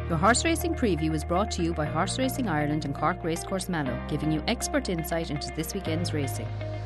Your horse racing preview is brought to you by Horse Racing Ireland and Cork Racecourse Mallow, giving you expert insight into this weekend's racing.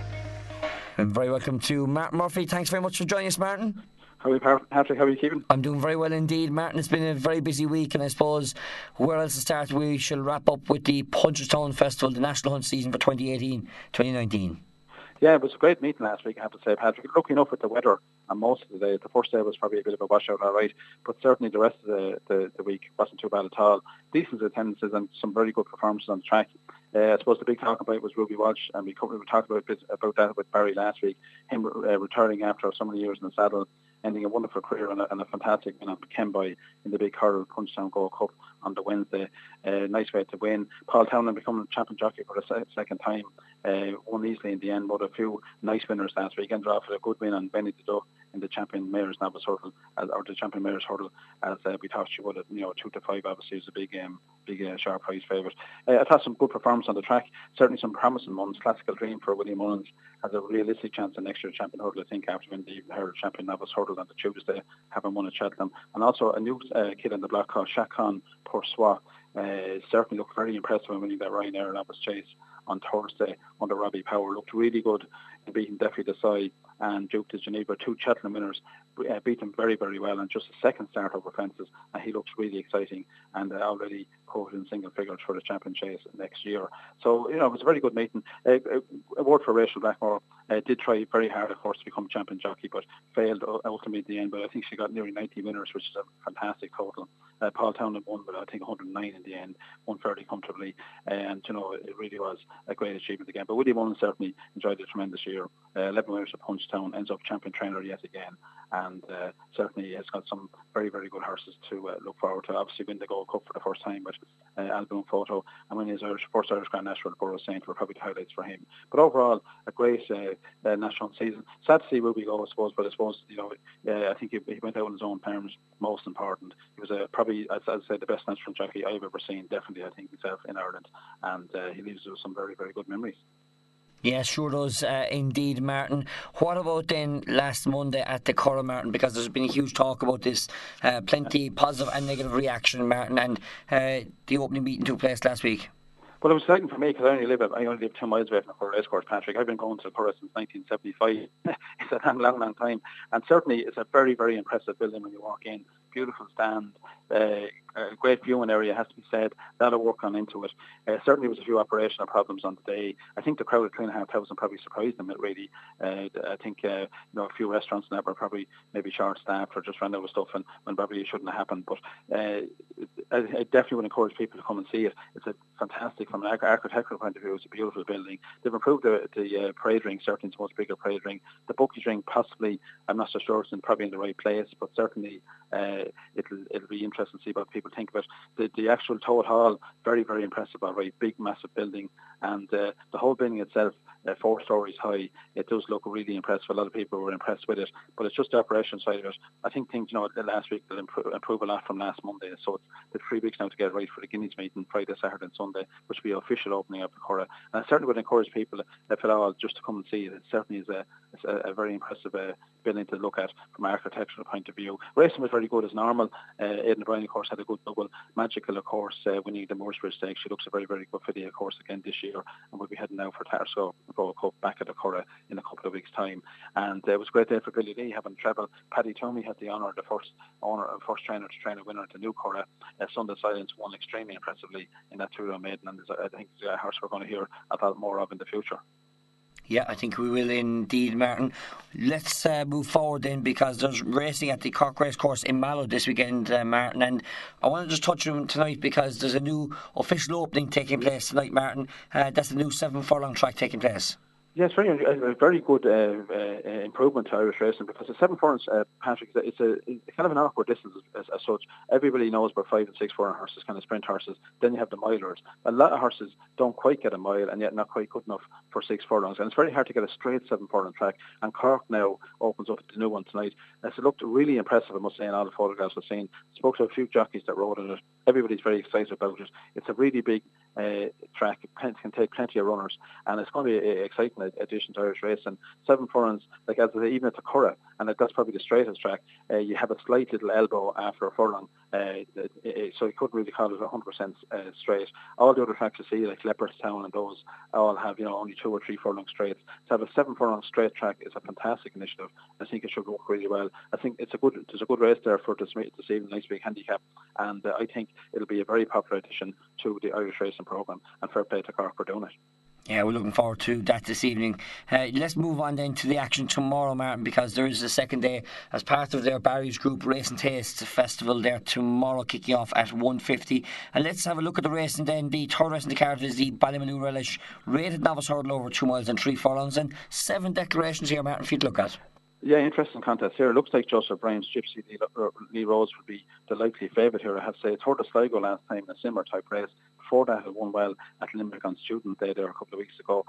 And very welcome to Martin Murphy. Thanks very much for joining us, Martin. How are you, Patrick? How are you keeping? I'm doing very well indeed, Martin. It's been a very busy week, and I suppose where else to start, we shall wrap up with the Punchestown Festival, the National Hunt season for 2018-2019. Yeah, it was a great meeting last week, I have to say, Patrick. Lucky enough with the weather on most of the day. The first day was probably a bit of a washout, all right, but certainly the rest of the week wasn't too bad at all. Decent attendances and some very good performances on the track. I suppose the big talk about was Ruby Walsh, and we talked about that with Barry last week, him retiring after so many years in the saddle, ending a wonderful career and a fantastic win on Kenboy in the big hurdle Punchestown Gold Cup on the Wednesday. Nice way to win. Paul Townend becoming champion jockey for the second time. Won easily in the end, but a few nice winners last week. Ended off with a good win on Benny the Duck in the Champion Mayor's Novice Hurdle, or the Champion Mayor's Hurdle, as we thought she would have. 2-5 obviously is a big sharp prize favourite. I've had some good performance on the track. Certainly some promising ones. Classical Dream for William Mullins has a realistic chance in next year's Champion Hurdle, I think, after winning the Hurdle Champion Novice Hurdle on the Tuesday, having won at Cheltenham. And also a new kid on the block called Chacon Poursois. Certainly looked very impressive when winning that Ryanair Novice Chase on Thursday under Robbie Power. Looked really good in beating Defi Desai and Duke de Geneva, two Cheltenham winners, beat him very, very well, and just a second start over fences, and he looks really exciting and already quoted in single figures for the Champion Chase next year. So, it was a very good meeting. A word for Rachel Blackmore. Did try very hard, of course, to become champion jockey, but failed ultimately at the end. But I think she got nearly 90 winners, which is a fantastic total. Paul Townend won, but I think 109 in the end, won fairly comfortably. And, it really was a great achievement again. But William Mullins certainly enjoyed a tremendous year. 11 winners at Punchestown, ends up champion trainer yet again. And certainly has got some very, very good horses to look forward to. Obviously win the Gold Cup for the first time with Alboon Photo, and winning his first Irish Grand National at Borough Saint were probably the highlights for him. But overall, a great national season. Sad to see Ruby go, I suppose, but I suppose, I think he went out on his own terms, most important. He was probably, as I said, the best national jockey I've ever seen, definitely, I think, himself in Ireland. And he leaves us with some very, very good memories. Yes, sure does indeed, Martin. What about then last Monday at the Curragh, Martin? Because there's been a huge talk about this, plenty positive and negative reaction, Martin, and the opening meeting took place last week. Well, it was exciting for me because I only live 2 miles away from the Curragh Racecourse, Patrick. I've been going to the Curragh since 1975. It's a long, long time. And certainly it's a very, very impressive building when you walk in. Beautiful stand, a great viewing area, has to be said. A lot of work gone into it. Certainly there was a few operational problems on the day. I think the crowd at 3,500 probably surprised them, really. I think a few restaurants and that were probably maybe short-staffed or just ran out of stuff, and when probably it shouldn't have happened. But I definitely would encourage people to come and see it. It's a fantastic, from an architectural point of view, it's a beautiful building. They've improved the parade ring, certainly it's a much bigger parade ring. The bookies ring, possibly, I'm not so sure it's probably in the right place, but certainly it'll be interesting to see what people think of it. The actual Toad Hall, very, very impressive, all right, big, massive building, and the whole building itself, 4 stories high. It does look really impressive. A lot of people were impressed with it, but it's just the operation side of it. I think things, last week will improve a lot from last Monday, so it's 3 weeks now to get right for the Guineas meeting, Friday, Saturday and Sunday, which will be official opening up the Curragh. And I certainly would encourage people, if at all, just to come and see it. It certainly is a very impressive building to look at from an architectural point of view. Racing was very good as normal. Aidan O'Brien, of course, had a good double. Magical, of course, winning the Mooresbridge Stakes. She looks a very, very good filly, of course, again this year, and we'll be heading now for Tarsco Gold Cup back at the Curragh in a couple of weeks' time. And it was a great day for Billy Lee having travelled. Paddy Toomey had the honour, the first trainer to train a winner at the new Curragh. Sunday Silence won extremely impressively in that 2-year maiden, and I think it's a horse we're going to hear a lot more of in the future. Yeah, I think we will indeed, Martin. Let's move forward then, because there's racing at the Cork Racecourse in Mallow this weekend, Martin, and I want to just touch on tonight because there's a new official opening taking place tonight, Martin. That's the new 7 furlong track taking place. Yes, a very good improvement to Irish racing, because the 7 furlongs, Patrick, it's kind of an awkward distance as such. Everybody knows about 5 and 6 furlong horses, kind of sprint horses. Then you have the milers. A lot of horses don't quite get a mile, and yet not quite good enough for 6 furlongs. And it's very hard to get a straight 7 furlong track. And Cork now opens up the new one tonight. It looked really impressive, I must say, in all the photographs I've seen. Spoke to a few jockeys that rode in it. Everybody's very excited about it. It's a really big track. It can take plenty of runners, and it's going to be exciting addition to Irish racing. 7 furlongs, like as I say, even at the Curragh, and that's probably the straightest track, you have a slight little elbow after a furlong, so you couldn't really call it 100% straight. All the other tracks you see, like Leopardstown and those, all have only 2 or 3 furlong straights. To have a 7 furlong straight track is a fantastic initiative. I think it should work really well. I think there's a good race there for this evening, nice big handicap, and I think it'll be a very popular addition to the Irish racing programme, and fair play to Cork for doing it. Yeah, we're looking forward to that this evening. Let's move on then to the action tomorrow, Martin, because there is a second day as part of their Barry's Group Race and Taste Festival there tomorrow, kicking off at 1:50. And let's have a look at the race, and then the third race in the card is the Ballymaloe Relish rated novice hurdle over 2 miles and 3 furlongs, and 7 declarations here, Martin, for you to look at. Yeah, interesting contest here. It looks like Joseph Brown's Gypsy Lee Rose would be the likely favourite here. I have to say, it's heard of Sligo last time in a similar type race. Before that, it won well at Limerick on Student Day there a couple of weeks ago.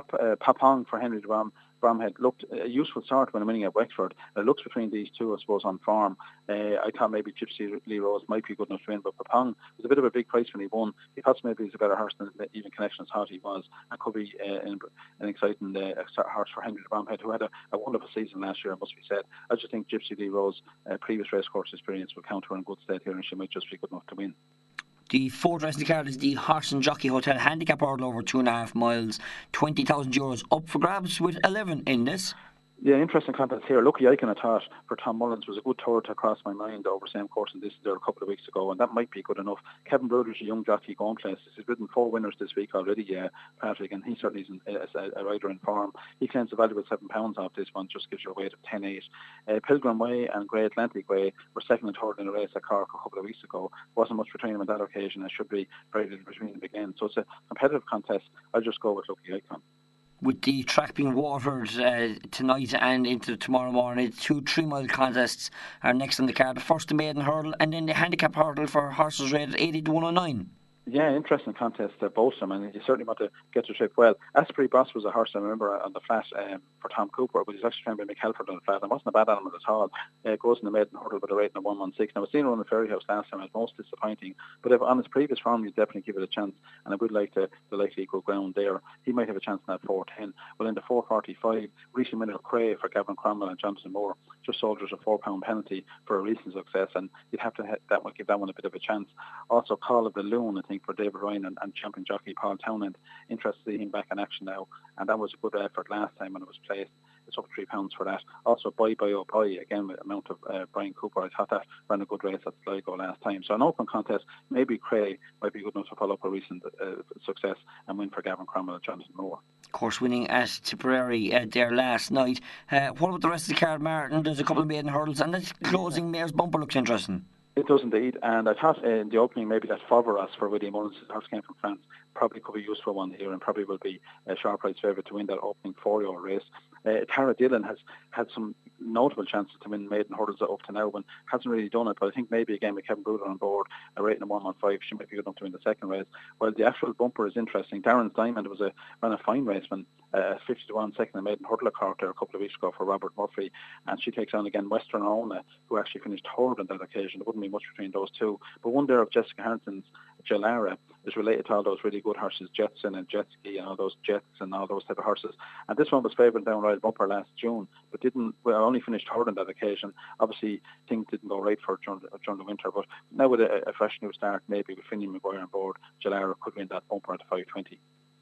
Papong for Henry de Bromhead looked a useful start when winning at Wexford. It looks between these two, I suppose, on form. I thought maybe Gypsy Lee Rose might be good enough to win, but Papong was a bit of a big price when he won. He thought maybe he's a better horse than even Connections thought he was, and could be an exciting horse for Henry de Bromhead, who had a wonderful season last year, it must be said. I just think Gypsy Lee Rose, previous racecourse experience, will count her in good stead here, and she might just be good enough to win. The fourth race in the card is the Horse and Jockey Hotel handicap hurdle over 2.5 miles, €20,000 up for grabs with 11 in this. Yeah, interesting contest here. Lucky Icon, I thought, for Tom Mullins was a good tour to cross my mind over same course and this there a couple of weeks ago, and that might be good enough. Kevin Broder's a young jockey going places. He's ridden 4 winners this week already, Patrick, and he certainly is a rider in form. He claims a value of £7 off this one, just gives you a weight of 10.8. Pilgrim Way and Grey Atlantic Way were second and third in a race at Cork a couple of weeks ago. Wasn't much between them on that occasion, and should be very little between them again. So it's a competitive contest. I'll just go with Lucky Icon. With the track being watered tonight and into tomorrow morning, 2 3-mile contests are next on the card. First the maiden hurdle, and then the handicap hurdle for horses rated 80 to 109. Yeah, interesting contest, both of them, and you certainly want to get to trip well. Asprey Boss was a horse I remember on the flat for Tom Cooper, but he's actually trained by Mick Halford on the flat. It wasn't a bad animal at all. Goes in the maiden hurdle with a rating of 116. Now, I've seen her on the Ferry House last time. It was most disappointing, but if on his previous form, you'd definitely give it a chance, and I would like the likely equal ground there. He might have a chance in that 4:10. Well, in the 4:45, Rishi Miller Cray for Gavin Cromwell and Jonathan Moore just soldiers a £4 penalty for a recent success, and you'd have to give that one a bit of a chance. Also, Call of the Loon, I think, for David Ryan and champion jockey Paul Townend. Interested to see him back in action now, and that was a good effort last time when it was placed. It's up £3 for that. Also, Bye Bye Oh Bye, again with amount of Brian Cooper. I thought that ran a good race at Sligo last time. So an open contest, maybe Cray might be good enough to follow up a recent success and win for Gavin Cromwell and Jonathan Moore. Of course, winning at Tipperary there last night. What about the rest of the card, Martin? There's a couple of maiden hurdles, and the closing Mayor's Bumper looks interesting. It does indeed, and I thought in the opening maybe that Favoras for William Mullins, the horse came from France, probably could be a useful one here and probably will be a sharp price favourite to win that opening 4-year race. Tara Dillon has had some notable chances to win maiden hurdles up to now, and hasn't really done it, but I think maybe again with Kevin Bruder on board, a rating of 115, she might be good enough to win the second race. Well, the actual bumper is interesting. Darren's Diamond ran a fine race when 50 to 1 second in maiden hurdle at Cork there a couple of weeks ago for Robert Murphy, and she takes on again Western Ona, who actually finished third on that occasion. There wouldn't be much between those two, but one there of Jessica Harrington's Jalara is related to all those really good horses, Jetson and Jetski and all those Jets and all those type of horses, and this one was favoured down Royal Bumper last June, but only finished third on that occasion. Obviously things didn't go right for during the winter, but now with a fresh new start, maybe with Finian Maguire on board, Jalara could win that bumper at 5:20.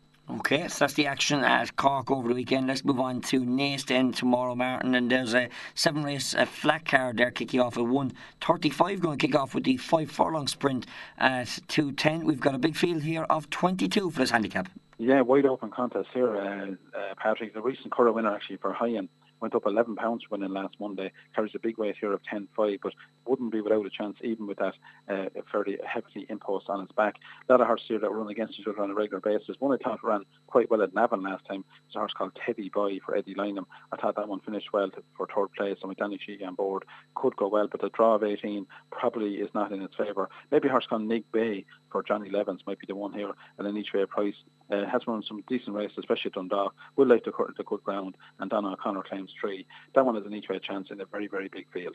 Okay, so that's the action at Cork over the weekend. Let's move on to Naas then tomorrow, Martin, and there's a 7-race flat card there kicking off at 1:35, going to kick off with the 5 furlong sprint at 2:10. We've got a big field here of 22 for this handicap. Yeah, wide open contest here, Patrick. The recent Curragh winner actually for Hyen went up £11 winning last Monday, carries a big weight here of 10.5, but wouldn't be without a chance even with that fairly heavily impost on its back. A lot of horses here that run against each other on a regular basis. One I thought ran quite well at Navan last time was a horse called Teddy Boy for Eddie Lynham. I thought that one finished well for third place, and with Danny Sheehy on board could go well, but the draw of 18 probably is not in its favour. Maybe a horse called Nig Bay for Johnny Levens might be the one here at an each way price. Has run some decent races, especially at Dundalk. Would like the good ground, and Donna O'Connor claims 3. That one is an each way chance in a very, very big field.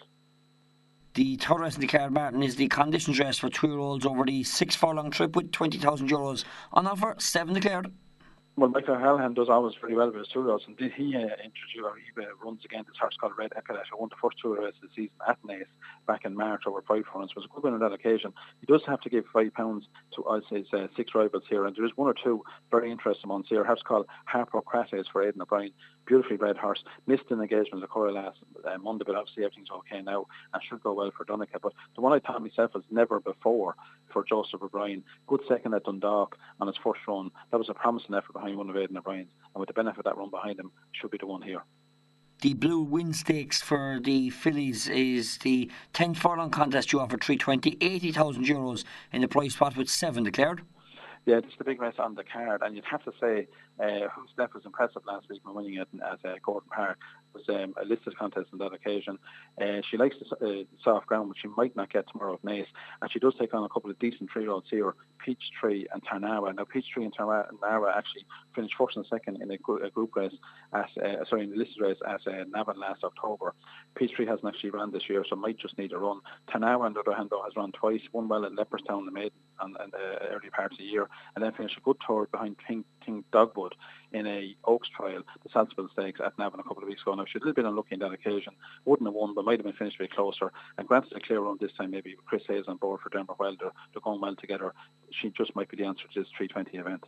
The third race in the card, Martin, is the conditions race for 2-year-olds over the 6 furlong trip with €20,000 on offer. 7 declared. Well, Michael Hallahan does always very well with his 2-year-olds, and did he runs again this horse called Red Ecolet, who won the first 2 races of the season at Naas back in March over 5 furlongs. Was a good win on that occasion. He does have to give £5 to his 6 rivals here, and there is 1 or 2 very interesting ones here. A horse called Harpocrates for Aidan O'Brien. Beautifully bred horse. Missed an engagement with Cora last Monday, but obviously everything's okay now and should go well for Donica. But the one I thought myself was never before for Joseph O'Brien. Good second at Dundalk on his first run. That was a promising effort behind one of Aidan O'Brien's, and with the benefit of that run behind him, should be the one here. The Blue Win Stakes for the fillies is the 10 furlong contest you offer 320, €80,000 in the prize pot with 7 declared. Yeah, this is the big race on the card, and you'd have to say Who's Left was impressive last week when winning it at Gordon Park. It was a listed contest on that occasion. She likes the soft ground, which she might not get tomorrow at Naas, and she does take on a couple of decent 3-year-olds here, Peachtree and Tarnawa. Now, Peachtree and Tarnawa actually finished first and second in a group race in the listed race at Navan last October. Peachtree hasn't actually run this year, so might just need a run. Tarnawa, on the other hand, though, has run twice, won well at Leopardstown the maiden in the early parts of the year, and then finished a good third behind King Dogwood in a Oaks trial, the Salzburg Stakes at Navan a couple of weeks ago. Now, she had a little bit unlucky on that occasion. Wouldn't have won, but might have been finished a bit closer. And granted a clear run this time, maybe with Chris Hayes on board for Denver Wilder. They're going well together. She just might be the answer to this 320 event.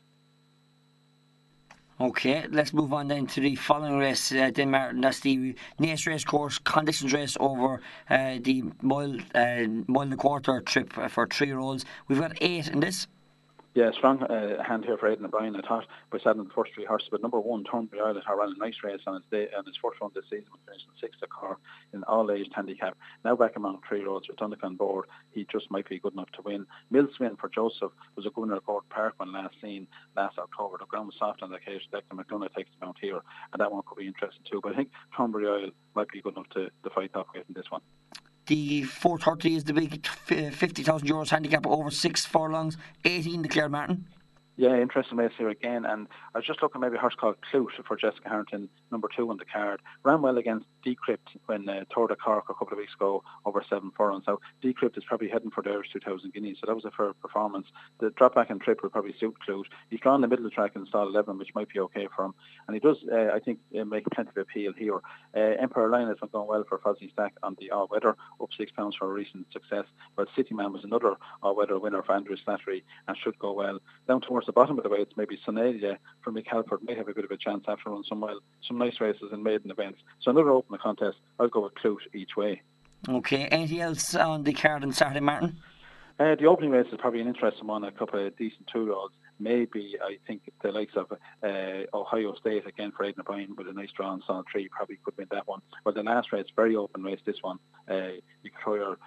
Okay, let's move on then to the following race, Martin. That's the Naas Racecourse Conditions Race over the mile and a quarter trip for 3-year-olds. We've got 8 in this. Yeah, strong hand here for Aidan O'Brien. I thought by saddling the first 3 horses, but number 1, Thornbury Island, ran a nice race on his first run this season, finishing 6th at Cork in all-age handicap. Now back among 3-year-olds with Dundalk on board, he just might be good enough to win. Millswin for Joseph was a good winner at Gordon Park when last seen last October. The ground was soft on the occasion. Declan McDonough takes him out here, and that one could be interesting too. But I think Thornbury Island might be good enough to fight that way in this one. The 430 is the big €50,000 handicap over 6 furlongs, 18 declared, Martin. Yeah, interesting race here again, and I was just looking maybe a horse called Clute for Jessica Harrington, number 2 on the card. Ran well against Decrypt when toured at Cork a couple of weeks ago over 7 furlongs. Now, Decrypt is probably heading for the Irish 2,000 guineas, so that was a fair performance. The drop back and trip will probably suit Clute. He's drawn in the middle of the track in stall 11, which might be okay for him, and he does, I think, make plenty of appeal here. Empire Line has been going well for Fozzie Stack on the all-weather, up £6 for a recent success, but City Man was another all-weather winner for Andrew Slattery and should go well. Down towards the bottom of the way, it's maybe Sonalia from Mick Halford may have a bit of a chance after running some nice races in maiden events. So another open contest. I'll go with Clute each way. Okay, anything else on the card on Saturday, Martin? The opening race is probably an interesting one. A couple of decent 2-year-olds. Maybe I think the likes of Ohio State again for Aidan O'Brien with a nice draw on Son 3 probably could win that one. But the last race, very open race. This one, you could throw your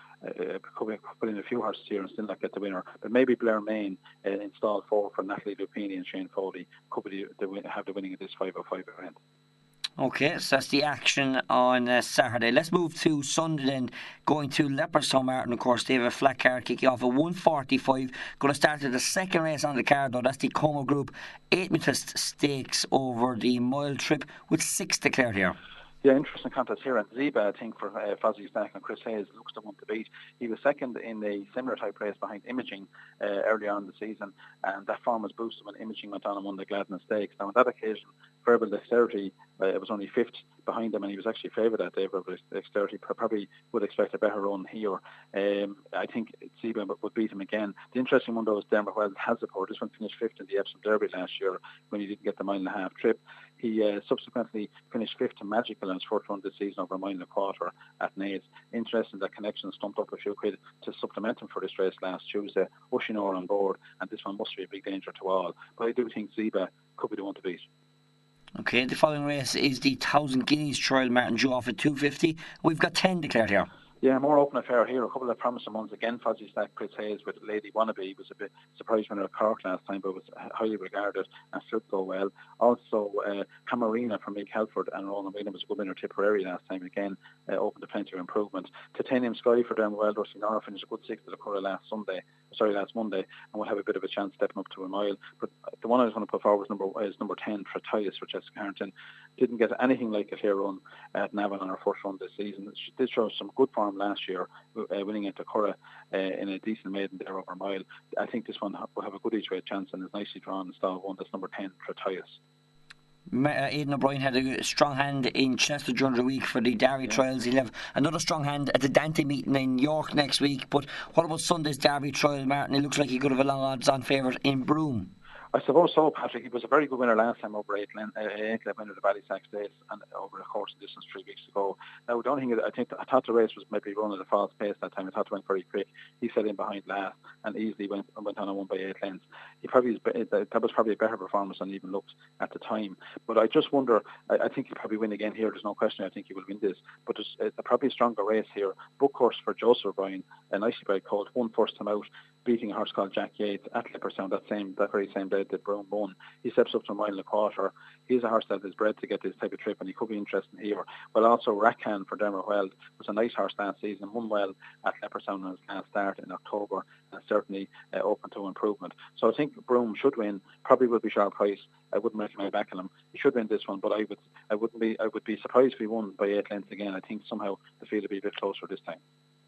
put in a few horses here and still not get the winner. But maybe Blair Main in stall 4 for Natalie Lupini and Shane Foley could be have the winning of this 505 event. Okay, so that's the action on Saturday. Let's move to Sunday then, going to Leopardstown, Martin. Of course, they have a flat card kicking off at 1:45. Going to start at the second race on the card, though. That's the Como Group 8-metre stakes over the mile trip with 6 declared here. Yeah, interesting contest here. And Zeba, I think, for Fozzie Stack and Chris Hayes looks the one to beat. He was second in a similar type race behind Imaging early on in the season, and that form was boosted when Imaging went on and won the Gladden Stakes. Now, on that occasion, Verbal Dexterity was only 5th behind him, and he was actually favoured that day. Verbal Dexterity probably would expect a better run here. I think Zeba would beat him again. The interesting one, though, is Denver Wells has support. This one finished 5th in the Epsom Derby last year when he didn't get the mile-and-a-half trip. He subsequently finished 5th to Magical in his first run this season over a mile and a quarter at Naas. Interesting that Connection stumped up a few quid to supplement him for this race last Tuesday. Ushinor on board, and this one must be a big danger to all. But I do think Zeba could be the one to beat. Okay, the following race is the 1,000 Guineas Trial, Martin, due off at 2:50. We've got 10 declared here. Yeah, more open affair here. A couple of promising ones again. Fozzie Stack, Chris Hayes with Lady Wannabe was a bit surprised winner at Cork last time, but was highly regarded and should go well. Also, Camarina from Mick Halford and Roland Whelan was a good winner Tipperary last time. Again, open to plenty of improvement. Titanium Sky for them, well, Rusty Nora finished a good 6th at the Curragh last Sunday last Monday, and we'll have a bit of a chance stepping up to a mile. But the one I was going to put forward is number 10, Tretius for Jessica Harrington. Didn't get anything like a clear run at Navan on her first run this season. She did show some good form last year, winning into Curra in a decent maiden there over a mile. I think this one will have a good each way chance and is nicely drawn in style one. That's number 10, Tretius. Aidan O'Brien had a strong hand in Chester during the week for the Derry Trials. He'll have another strong hand at the Dante meeting in York next week. But what about Sunday's Derby Trial, Martin? It looks like he could have a long odds on favourite in Broome. I suppose so, Patrick. He was a very good winner last time over 8 winner of the Ballysack Stakes and over a course and distance 3 weeks ago. Now, the only thing I thought the race was maybe run at a false pace that time. I thought it went very quick. He set in behind last and easily went on and won by 8 lengths. That was probably a better performance than even looked at the time. But I just wonder, I think he'll probably win again here. There's no question. I think he will win this. But there's probably a stronger race here. Book course for Joseph O'Brien, a nicely bred colt, won first time out, beating a horse called Jack Yates at Leopardstown that very same day that Broome won. He steps up to a mile and a quarter. He's a horse that is bred to get this type of trip, and he could be interesting here. Well, also Rakan for Dermot Weld was a nice horse last season, won well at Leopardstown on his last start in October, and certainly open to improvement. So I think Broome should win. Probably will be sharp price. I wouldn't recommend backing him. He should win this one, but I would be surprised if he won by 8 lengths again. I think somehow the field will be a bit closer this time.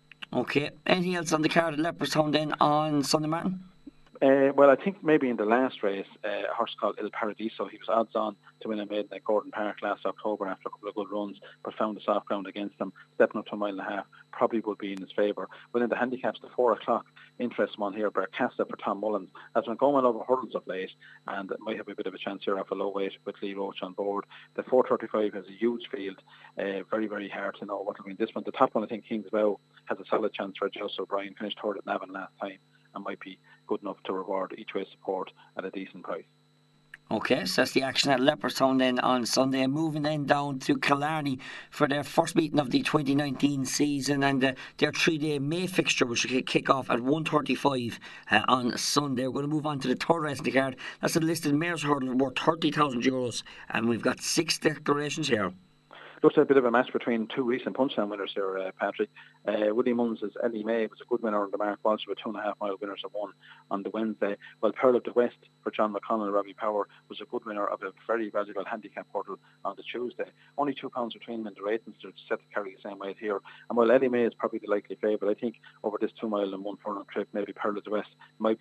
Okay. Anything else on the card at Leopardstown then on Sunday, Martin? Well, I think maybe in the last race, a horse called Il Paradiso, he was odds on to win a maiden at Gordon Park last October after a couple of good runs, but found the soft ground against him, stepping up to a mile and a half, probably would be in his favour. But in the handicaps, the 4 o'clock interest one here, Bercasta for Tom Mullins, has been going over hurdles of late, and might have a bit of a chance here off a low weight with Lee Roach on board. The 4:35 has a huge field, very, very hard to know what will win this one. The top one, I think, Kingsbow, has a solid chance for Joseph O'Brien, finished third at Navan last time, and might be good enough to reward each way support at a decent price. Okay, so that's the action at Leopardstown then on Sunday. And moving then down to Killarney for their first meeting of the 2019 season, and their 3-day May fixture, which will kick off at 1:35 on Sunday. We're going to move on to the third race in the card. That's a listed mare's hurdle worth €30,000, and we've got 6 declarations here. Looks like a bit of a match between 2 recent punchdown winners here, Patrick. Willie Mullins' Ellie May was a good winner on the Mark Walsh with 2.5 mile winners of 1 on the Wednesday. While Pearl of the West for John McConnell and Robbie Power was a good winner of a very valuable handicap hurdle on the Tuesday. Only £2 between them in the ratings to set to carry the same weight here. And while Ellie May is probably the likely favourite, I think over this 2 mile and 1 furlong trip, maybe Pearl of the West might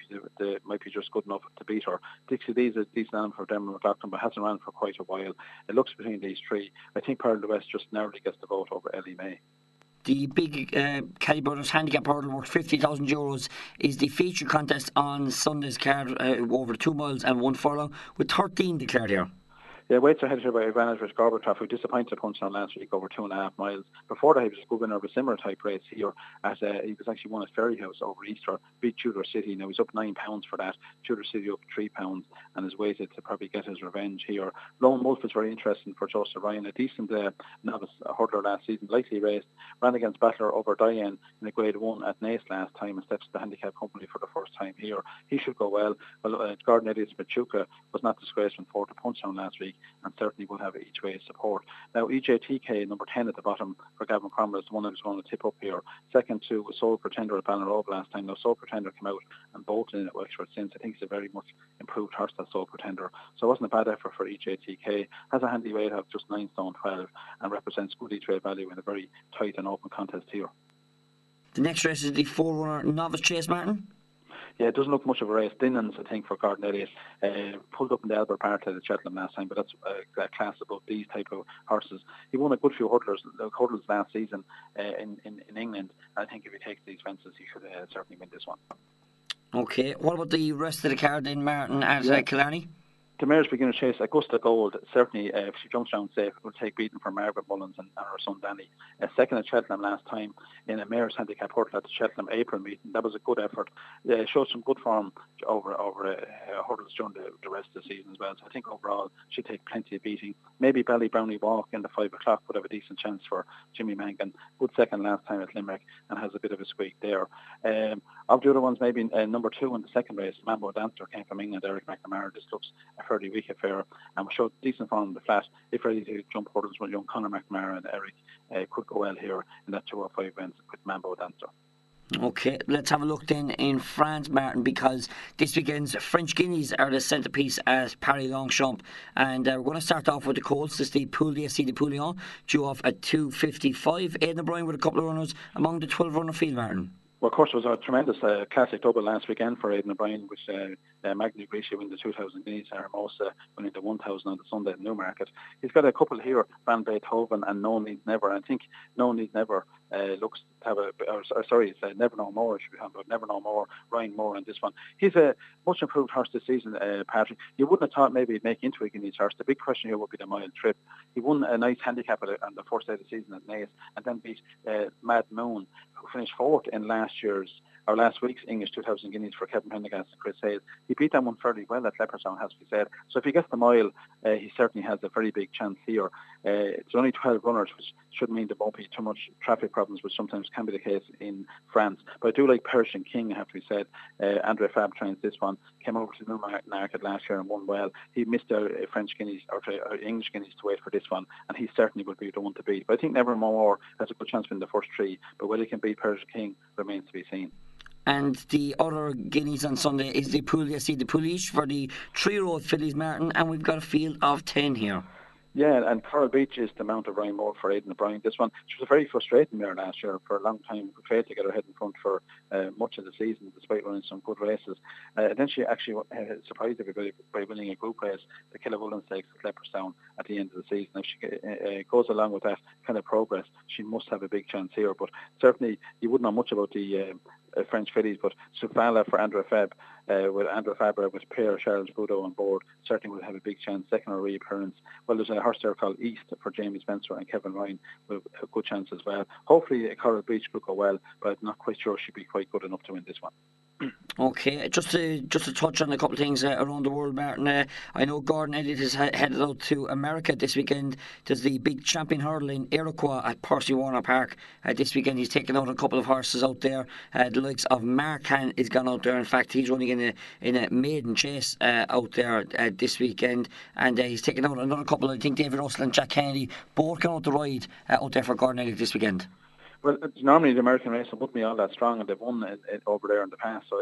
be just good enough to beat her. Dixie Lee's a decent animal for Dermot McLaughlin, but hasn't ran for quite a while. It looks between these 3. I think Pearl of the West just narrowly gets the vote over Ellie May. The big Kelly Brothers handicap hurdle worth €50,000 is the feature contest on Sunday's card over 2 miles and 1 furlong, with 13 declared here. Yeah, weights are headed here by Advantage Rich Gorbachev, who disappointed punchdown last week over 2.5 miles. Before that, he was a good winner of a similar type race here. He was actually won at Ferryhouse over Easter, beat Tudor City. Now he's up £9 for that. Tudor City up £3 and is weighted to probably get his revenge here. Lone Wolf is very interesting for Joseph Ryan, a decent novice hurdler last season, lightly raced, ran against Battler over Diane in a grade 1 at Naas last time and steps to the handicap company for the first time here. He should go well. Well, Gordon Elliott's Machuca was not disgraced from 4th to punchdown last week, and certainly will have each way support. Now, EJTK, number 10 at the bottom for Gavin Cromwell, is the one who's going to tip up here. Second to Soul Pretender at Ballinrobe last time. Now, Soul Pretender came out and bolted in at Wexford since. I think he's a very much improved horse, that Soul Pretender. So it wasn't a bad effort for EJTK. Has a handy weight of just 9 stone 12 and represents good each way value in a very tight and open contest here. The next race is the 4-runner Novice Chase, Martin. Yeah, it doesn't look much of a race. Dinans, I think, for Gordon Elliott. Pulled up in the Albert Park at Cheltenham last time, but that's a class above these type of horses. He won a good few hurdles last season in England. I think if he takes these fences, he should certainly win this one. Okay, what about the rest of the card in, Martin, at Killarney? The mare's beginner chase, Augusta Gold, certainly if she jumps down safe, will take beating from Margaret Mullins and her son Danny. Second at Cheltenham last time in a mare's handicap hurdle at the Cheltenham April meeting. That was a good effort. Showed some good form over hurdles during the rest of the season as well. So I think overall she'll take plenty of beating. Maybe Ballybrownie Walk in the 5 o'clock would have a decent chance for Jimmy Mangan. Good second last time at Limerick and has a bit of a squeak there. Of the other ones, maybe number 2 in the second race, Mambo Dancer came from England, Eric McNamara. This looks a fairly weak affair and showed decent form in the flat. If ready to jump hurdles with young Conor McNamara and Eric could go well here in that 205 event with Mambo Dancer. Okay, let's have a look then in France, Martin, because this weekend's French Guineas are the centrepiece at Paris Longchamp, and we're going to start off with the Colts. It's the Poule d'Assis de Poulion, due off at 2:55. Aidan O'Brien with a couple of runners among the 12-runner field, Martin. Well, of course, it was a tremendous classic double last weekend for Aidan O'Brien, with Magny Grisha winning the 2,000 guineas and Hermosa winning the 1,000 on the Sunday at Newmarket. He's got a couple here, Van Beethoven and No Need Never. I think No Need Never looks to have it's Never No More, it should be having, but Never No More, Ryan Moore on this one. He's a much improved horse this season, Patrick. You wouldn't have thought maybe he'd make into a Guineas horse. The big question here would be the mile trip. He won a nice handicap on the first day of the season at Naas, and then beat Mad Moon, who finished fourth in last week's English 2,000 guineas for Kevin Pendergast and Chris Hayes. He beat that one fairly well at Leopardstown, has to be said. So if he gets the mile, he certainly has a very big chance here. It's only 12 runners, which should mean there won't be too much traffic problems, which sometimes can be the case in France. But I do like Persian King, have to be said. Andre Fab trains this one, came over to Newmarket last year and won well. He missed a French Guineas or English Guineas to wait for this one, and he certainly would be the one to beat. But I think Nevermore has a good chance to win the first three, but whether he can beat Persian King remains to be seen. And the other Guineas on Sunday is the Poule d'Assis de Pouliche for the 3-year-old fillies, Martin, and we've got a field of 10 here. Yeah, and Coral Beach is the mount of Ryan Moore for Aidan O'Brien. This one, she was a very frustrating mare last year. For a long time, failed to get her head in front for much of the season, despite running some good races. Then she actually surprised everybody by winning a group race, the Killavullen Stakes at Leopardstown at the end of the season. If she goes along with that kind of progress, she must have a big chance here. But certainly, you wouldn't know much about the French fillies, but Soufala for Andre Fab, with Andre Fabre with Pierre Charles Boudot on board, certainly will have a big chance. Second or reappearance. Well, there's a horse there called East for Jamie Spencer and Kevin Ryan with a good chance as well. Hopefully, Coral Beach could go well, but I'm not quite sure she'd be quite good enough to win this one. Okay, just to touch on a couple of things around the world, Martin. I know Gordon Elliott is headed out to America this weekend. There's the big champion hurdle in Iroquois at Percy Warner Park this weekend. He's taken out a couple of horses out there. The likes of Marcan is gone out there. In fact, he's running in a maiden chase out there this weekend, and he's taken out another couple. I think David Russell and Jack Kennedy both going out to ride out there for Gordon Elliott this weekend. Well, normally the American race wouldn't be all that strong, and they've won it over there in the past. So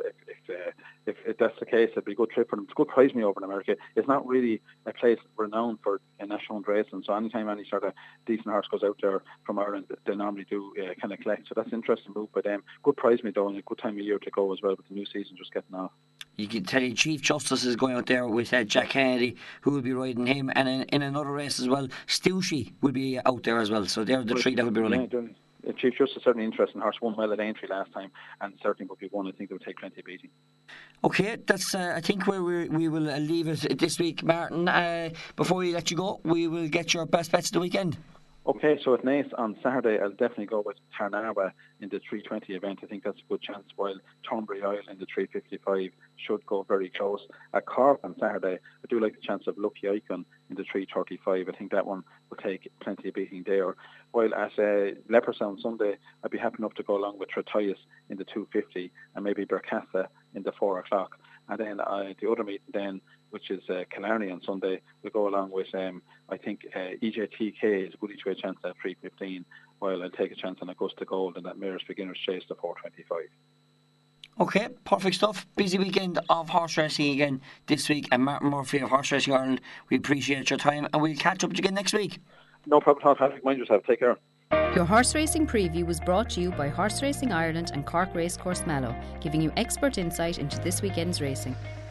if that's the case, it'd be a good trip for them. It's a good prize me over in America. It's not really a place renowned for national racing. So anytime any sort of decent horse goes out there from Ireland, they normally do kind of collect. So that's an interesting move by them. Good prize me though, and a good time of year to go as well, with the new season just getting off. You can tell you Chief Justice is going out there with Jack Kennedy, who will be riding him, and in another race as well, Stoushy will be out there as well. So they're the three that will be running. Yeah, Chief Justice, certainly interesting horse, won well at Aintree last time, and certainly would be one I think that would take plenty of beating. Okay, that's I think where we will leave it this week, Martin. Before we let you go, we will get your best bets of the weekend. Okay, so at Naas on Saturday, I'll definitely go with Tarnawa in the 320 event. I think that's a good chance, while Thornbury Isle in the 355 should go very close. At Cork on Saturday, I do like the chance of Lucky Icon in the 335. I think that one will take plenty of beating there. While at Leopardstown Sunday, I'd be happy enough to go along with Tretius in the 250 and maybe Bercassa in the 4 o'clock. And then the other meeting then, which is Killarney on Sunday, we'll go along with, I think, EJTK is a good each way chance at 315, while I'll take a chance on Augusta Gold and that Mayor's Beginner's Chase to 425. Okay, perfect stuff. Busy weekend of horse racing again this week. And Martin Murphy of Horse Racing Ireland, we appreciate your time, and we'll catch up again next week. No problem at all, Patrick. Mind yourself. Take care. Your horse racing preview was brought to you by Horse Racing Ireland and Cork Racecourse Mallow, giving you expert insight into this weekend's racing.